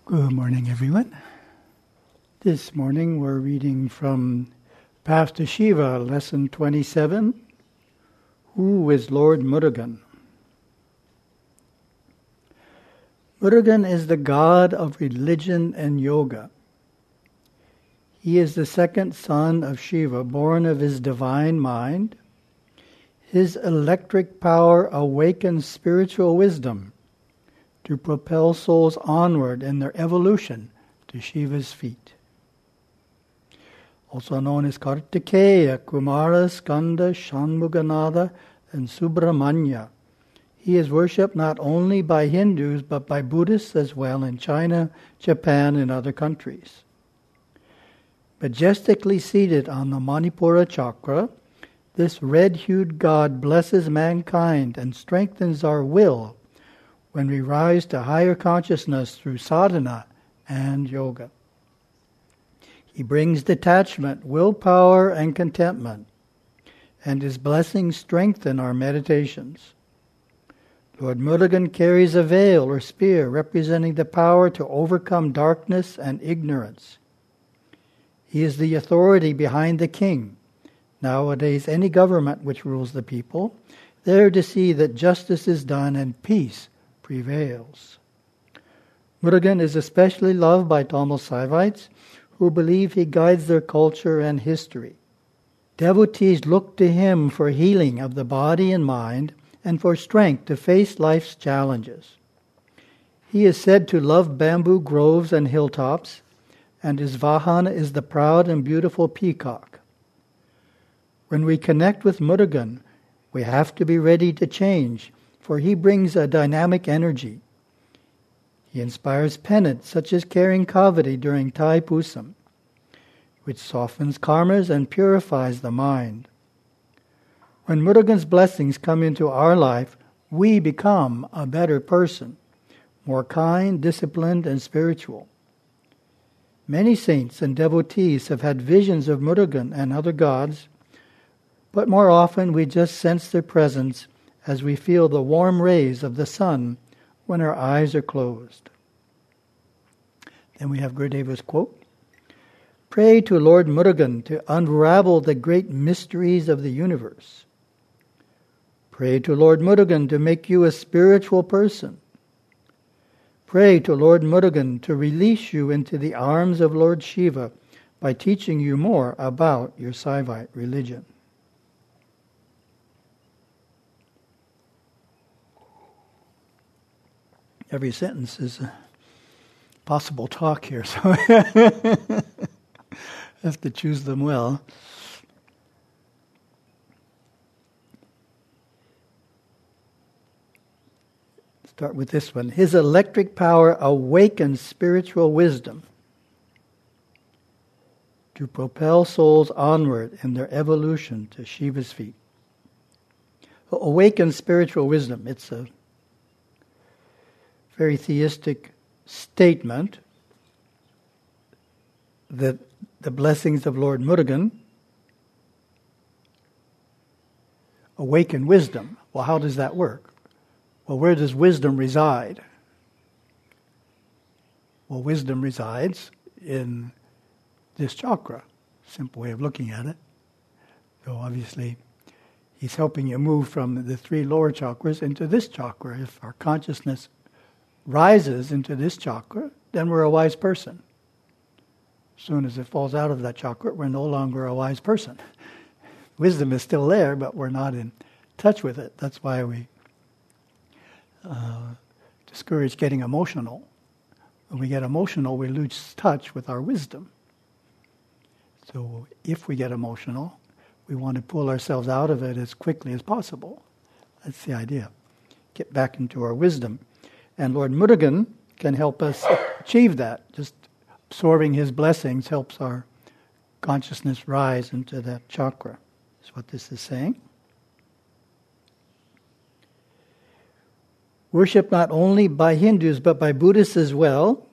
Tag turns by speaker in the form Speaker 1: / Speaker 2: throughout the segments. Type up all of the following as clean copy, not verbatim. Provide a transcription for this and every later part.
Speaker 1: Good morning, everyone. This morning we're reading from Path to Shiva, Lesson 27, Who is Lord Murugan? Murugan is the god of religion and yoga. He is the second son of Shiva, born of his divine mind. His electric power awakens spiritual wisdom to propel souls onward in their evolution to Shiva's feet. Also known as Kartikeya, Kumara, Skanda, Shanmuganatha, and Subramanya. He is worshipped not only by Hindus but by Buddhists as well in China, Japan, and other countries. Majestically seated on the Manipura chakra, this red-hued god blesses mankind and strengthens our will when we rise to higher consciousness through sadhana and yoga. He brings detachment, willpower, and contentment, and his blessings strengthen our meditations. Lord Murugan carries a veil or spear representing the power to overcome darkness and ignorance. He is the authority behind the king. Nowadays, any government which rules the people, there to see that justice is done and peace prevails. Murugan is especially loved by Tamil Saivites who believe he guides their culture and history. Devotees look to him for healing of the body and mind and for strength to face life's challenges. He is said to love bamboo groves and hilltops, and his vahana is the proud and beautiful peacock. When we connect with Murugan, we have to be ready to change, for he brings a dynamic energy. He inspires penance, such as carrying kavadi during Thai Pusam, which softens karmas and purifies the mind. When Murugan's blessings come into our life, we become a better person, more kind, disciplined, and spiritual. Many saints and devotees have had visions of Murugan and other gods, but more often we just sense their presence as we feel the warm rays of the sun when our eyes are closed. Then we have Gurudeva's quote, "Pray to Lord Murugan to unravel the great mysteries of the universe. Pray to Lord Murugan to make you a spiritual person. Pray to Lord Murugan to release you into the arms of Lord Shiva by teaching you more about your Saivite religion." Every sentence is a possible talk here, so I have to choose them well. Start with this one. His electric power awakens spiritual wisdom to propel souls onward in their evolution to Shiva's feet. Awaken spiritual wisdom. It's a very theistic statement that the blessings of Lord Murugan awaken wisdom. Well, how does that work? Well, where does wisdom reside? Well, wisdom resides in this chakra. Simple way of looking at it. So obviously, he's helping you move from the three lower chakras into this chakra. If our consciousness rises into this chakra, then we're a wise person. As soon as it falls out of that chakra, we're no longer a wise person. Wisdom is still there, but we're not in touch with it. That's why we discourage getting emotional. When we get emotional, we lose touch with our wisdom. So if we get emotional, we want to pull ourselves out of it as quickly as possible. That's the idea. Get back into our wisdom. And Lord Murugan can help us achieve that. Just absorbing his blessings helps our consciousness rise into that chakra. That's what this is saying. Worshipped not only by Hindus but by Buddhists as well.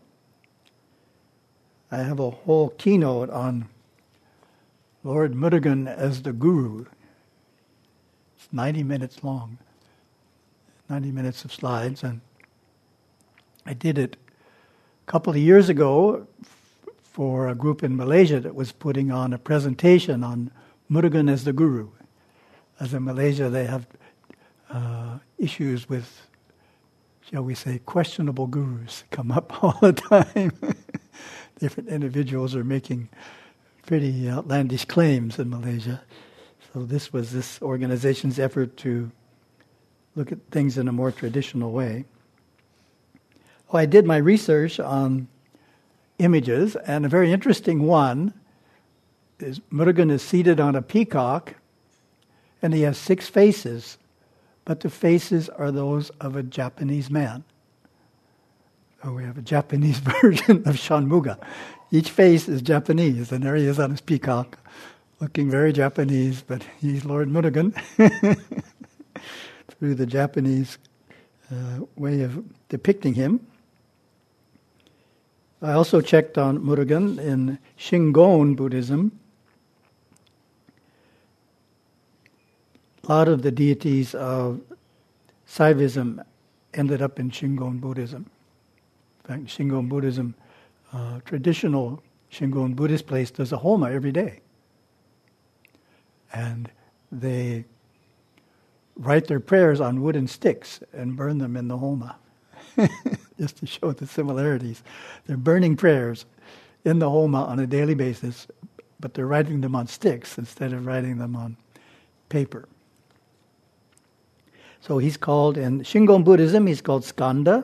Speaker 1: I have a whole keynote on Lord Murugan as the Guru. It's 90 minutes long. 90 minutes of slides, and I did it couple of years ago for a group in Malaysia that was putting on a presentation on Murugan as the Guru. As in Malaysia, they have issues with, shall we say, questionable gurus come up all the time. Different individuals are making pretty outlandish claims in Malaysia. So this was this organization's effort to look at things in a more traditional way. Well, I did my research on images, and a very interesting one is Murugan is seated on a peacock, and he has 6 faces, but the faces are those of a Japanese man. So we have a Japanese version of Shanmuga. Each face is Japanese, and there he is on his peacock, looking very Japanese, but he's Lord Murugan through the Japanese way of depicting him. I also checked on Murugan in Shingon Buddhism. A lot of the deities of Saivism ended up in Shingon Buddhism. In fact, Shingon Buddhism, traditional Shingon Buddhist place does a Homa every day. And they write their prayers on wooden sticks and burn them in the Homa, just to show the similarities. They're burning prayers in the Homa on a daily basis, but they're writing them on sticks instead of writing them on paper. So he's called, in Shingon Buddhism, he's called Skanda,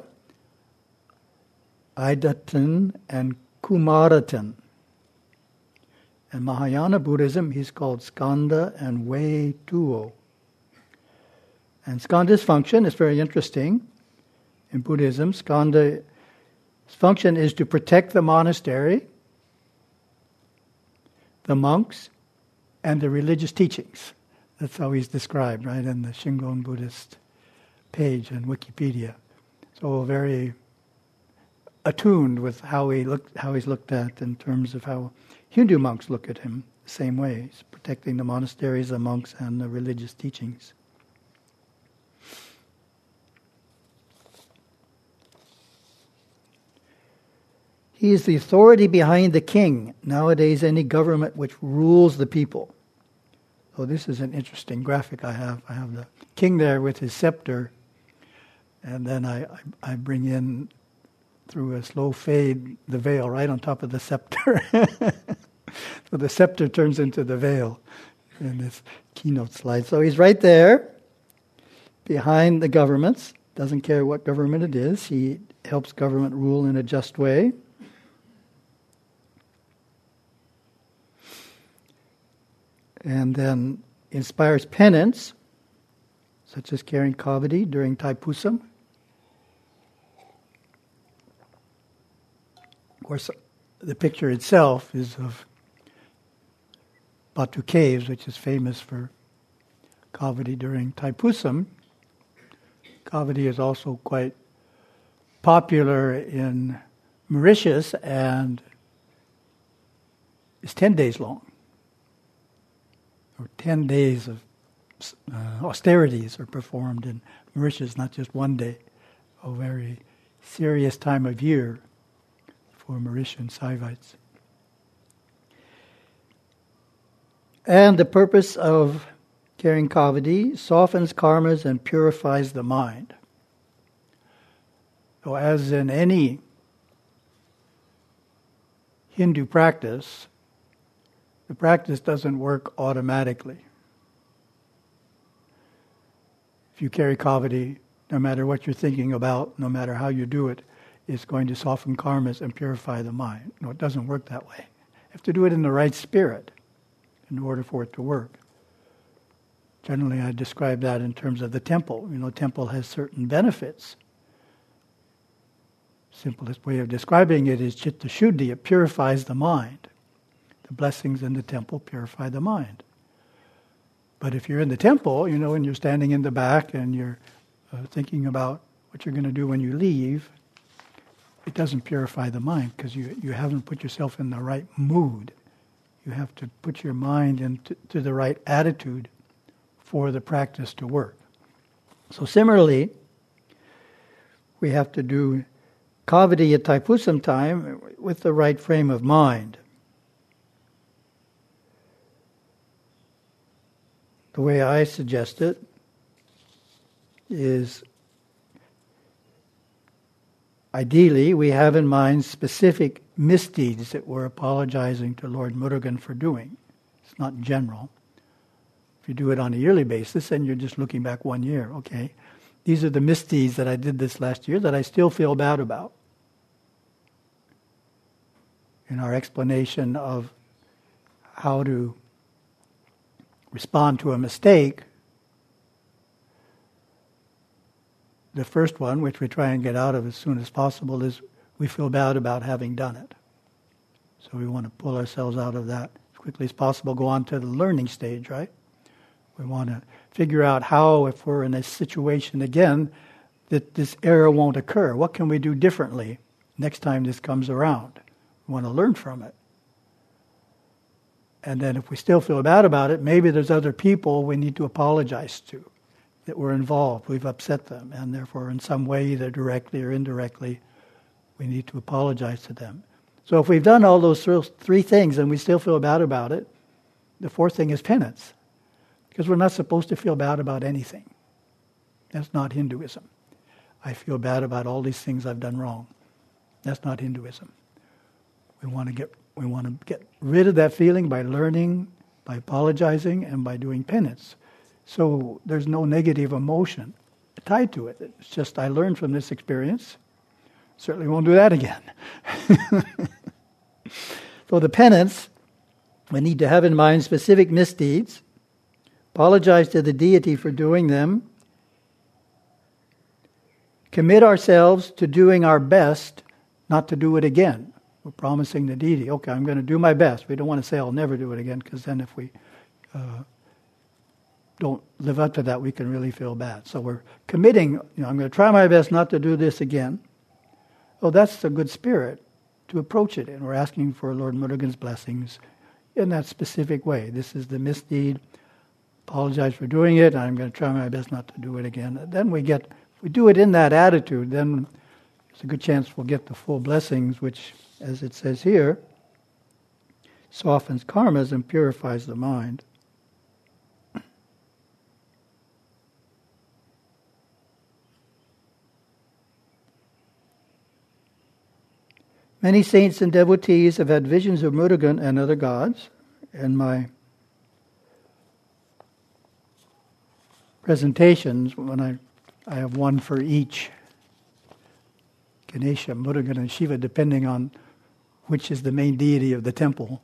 Speaker 1: Aidatan, and Kumaratan. In Mahayana Buddhism, he's called Skanda and Wei Tuo. And Skanda's function is very interesting. In Buddhism, Skanda's function is to protect the monastery, the monks, and the religious teachings. That's how he's described, right, in the Shingon Buddhist page in Wikipedia. So very attuned with how he's looked at in terms of how Hindu monks look at him, the same way. He's protecting the monasteries, the monks, and the religious teachings. He is the authority behind the king. Nowadays, any government which rules the people. So this is an interesting graphic I have. I have the king there with his scepter, and then I bring in, through a slow fade, the veil right on top of the scepter. So the scepter turns into the veil in this keynote slide. So he's right there, behind the governments. Doesn't care what government it is. He helps government rule in a just way. And then inspires penance, such as carrying kavadi during Taipusam. Of course, the picture itself is of Batu Caves, which is famous for kavadi during Taipusam. Kavadi is also quite popular in Mauritius and is 10 days long. Or 10 days of austerities are performed in Mauritius, not just one day. A very serious time of year for Mauritian Saivites. And the purpose of carrying kavadi softens karmas and purifies the mind. So as in any Hindu practice, the practice doesn't work automatically. If you carry kavadi, no matter what you're thinking about, no matter how you do it, it's going to soften karmas and purify the mind. No, it doesn't work that way. You have to do it in the right spirit in order for it to work. Generally, I describe that in terms of the temple. Temple has certain benefits. Simplest way of describing it is chitta shuddhi. It purifies the mind. The blessings in the temple purify the mind. But if you're in the temple, and you're standing in the back and you're thinking about what you're going to do when you leave, it doesn't purify the mind because you haven't put yourself in the right mood. You have to put your mind into the right attitude for the practice to work. So similarly, we have to do Kavadiyya Taipusam time with the right frame of mind. The way I suggest it is, ideally, we have in mind specific misdeeds that we're apologizing to Lord Murugan for doing. It's not general. If you do it on a yearly basis, then you're just looking back 1 year. Okay, these are the misdeeds that I did this last year that I still feel bad about. In our explanation of how to respond to a mistake, the first one, which we try and get out of as soon as possible, is we feel bad about having done it. So we want to pull ourselves out of that as quickly as possible, go on to the learning stage, right? We want to figure out how, if we're in a situation again, that this error won't occur. What can we do differently next time this comes around? We want to learn from it. And then if we still feel bad about it, maybe there's other people we need to apologize to that were involved. We've upset them, and therefore in some way, either directly or indirectly, we need to apologize to them. So if we've done all those three things and we still feel bad about it, the fourth thing is penance. Because we're not supposed to feel bad about anything. That's not Hinduism. I feel bad about all these things I've done wrong. That's not Hinduism. We want to get rid of that feeling by learning, by apologizing, and by doing penance. So there's no negative emotion tied to it. It's just, I learned from this experience. Certainly won't do that again. So the penance, we need to have in mind specific misdeeds, apologize to the deity for doing them, commit ourselves to doing our best not to do it again. We're promising the deity, okay, I'm going to do my best. We don't want to say I'll never do it again, because then if we don't live up to that, we can really feel bad. So we're committing, I'm going to try my best not to do this again. Oh, that's a good spirit to approach it in. We're asking for Lord Murugan's blessings in that specific way. This is the misdeed. Apologize for doing it. I'm going to try my best not to do it again. Then if we do it in that attitude, then there's a good chance we'll get the full blessings, which, as it says here, softens karmas and purifies the mind. Many saints and devotees have had visions of Murugan and other gods. In my presentations, when I have one for each, Ganesha, Murugan, and Shiva, depending on which is the main deity of the temple.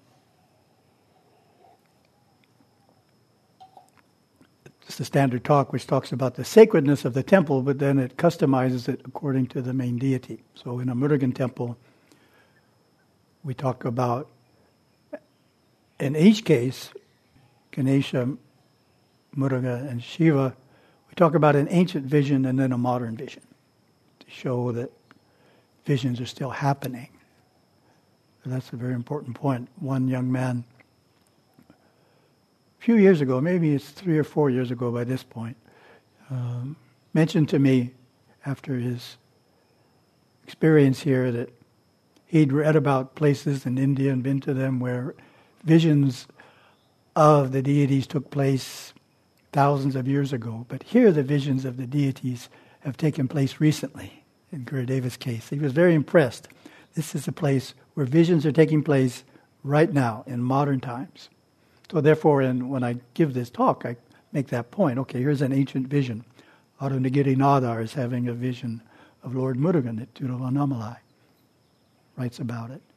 Speaker 1: It's the standard talk which talks about the sacredness of the temple, but then it customizes it according to the main deity. So in a Murugan temple, we talk about, in each case, Ganesha, Murugan, and Shiva, we talk about an ancient vision and then a modern vision to show that visions are still happening. So that's a very important point. One young man, a few years ago, maybe it's 3 or 4 years ago by this point, mentioned to me after his experience here that he'd read about places in India and been to them where visions of the deities took place thousands of years ago. But here the visions of the deities have taken place recently, in Gurudeva's case. He was very impressed. This is a place where visions are taking place right now, in modern times. So therefore, when I give this talk, I make that point. Okay, here's an ancient vision. Arunagiri Nadar is having a vision of Lord Murugan at Tiruvannamalai. Writes about it.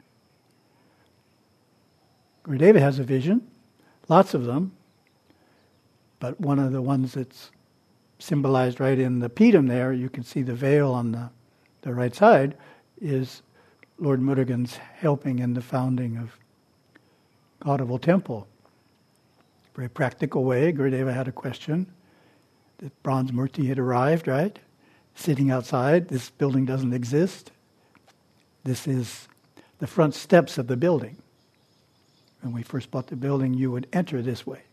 Speaker 1: Gurudeva has a vision, lots of them, but one of the ones that's symbolized right in the Pidam there, you can see the veil on the right side, is Lord Murugan's helping in the founding of Gaudaville Temple. Very practical way. Gurudeva had a question. The bronze murti had arrived, right? Sitting outside. This building doesn't exist. This is the front steps of the building. When we first bought the building, you would enter this way.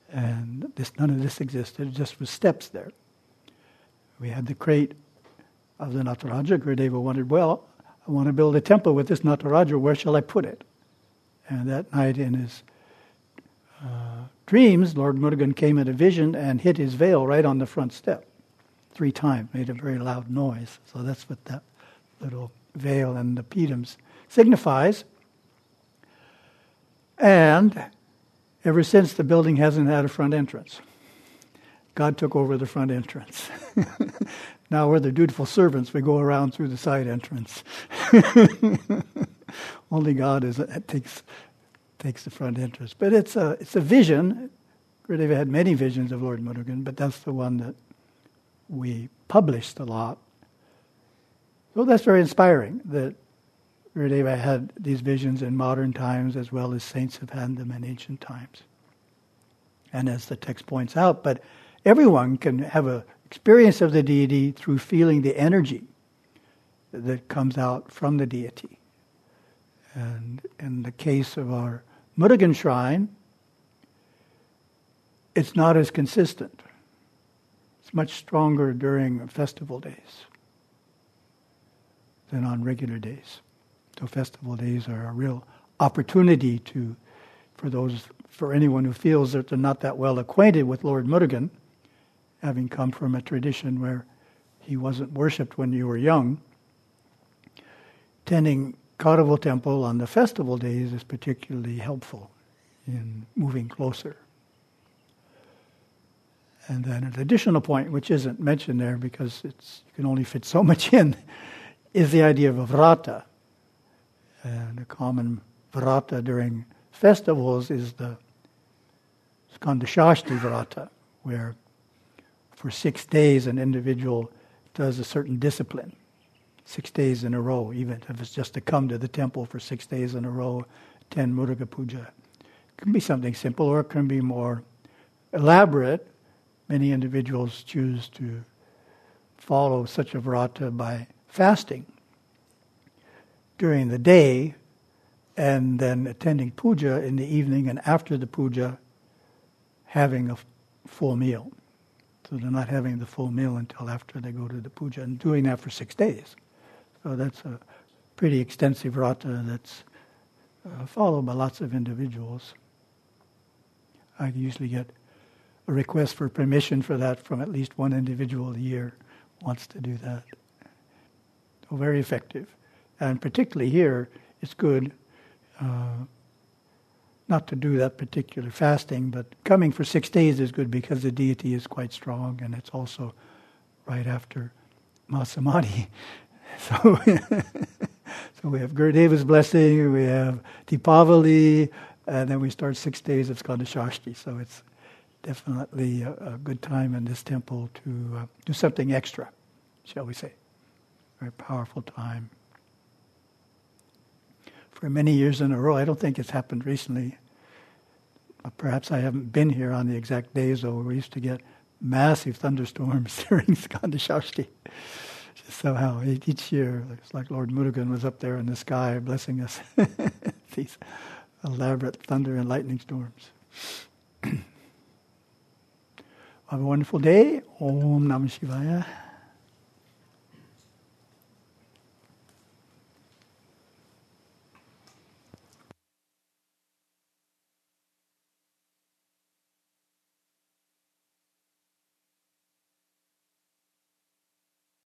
Speaker 1: And none of this existed, it just was steps there. We had the crate of the Nataraja. Gurudeva wondered, well, I want to build a temple with this Nataraja. Where shall I put it? And that night in his dreams, Lord Murugan came in a vision and hit his veil right on the front step 3 times, made a very loud noise. So that's what that little veil and the pedums signifies. And ever since, the building hasn't had a front entrance. God took over the front entrance. Now we're the dutiful servants. We go around through the side entrance. Only God takes the front entrance. But it's a vision. Gurudeva had many visions of Lord Murugan, but that's the one that we published a lot. So that's very inspiring that Gurudeva had these visions in modern times as well as saints have had them in ancient times. And as the text points out, but everyone can have an experience of the deity through feeling the energy that comes out from the deity. And in the case of our Murugan shrine, it's not as consistent. It's much stronger during festival days than on regular days. So festival days are a real opportunity for anyone who feels that they're not that well acquainted with Lord Murugan, having come from a tradition where he wasn't worshipped when you were young. Attending Karaval Temple on the festival days is particularly helpful in moving closer. And then an additional point, which isn't mentioned there because you can only fit so much in, is the idea of a vrata. And a common vrata during festivals is the Skandashashti vrata, where for 6 days an individual does a certain discipline, 6 days in a row, even if it's just to come to the temple for 6 days in a row, 10 Muruga Puja. It can be something simple or it can be more elaborate. Many individuals choose to follow such a vrata by fasting during the day and then attending puja in the evening, and after the puja having a full meal. So they're not having the full meal until after they go to the puja, and doing that for 6 days. So that's a pretty extensive vrata that's followed by lots of individuals. I usually get a request for permission for that from at least one individual a year wants to do that. So very effective. And particularly here, it's good not to do that particular fasting, but coming for 6 days is good because the deity is quite strong, and it's also right after Mahasamadhi. So we have Gurudeva's blessing, we have Deepavali, and then we start 6 days of Skandashashti. So it's definitely a good time in this temple to do something extra, shall we say. Very powerful time. For many years in a row, I don't think it's happened recently. Perhaps I haven't been here on the exact days, though. We used to get massive thunderstorms during Skandashashti. Somehow, each year, it's like Lord Murugan was up there in the sky blessing us. These elaborate thunder and lightning storms. Have a wonderful day. Om Namah Shivaya.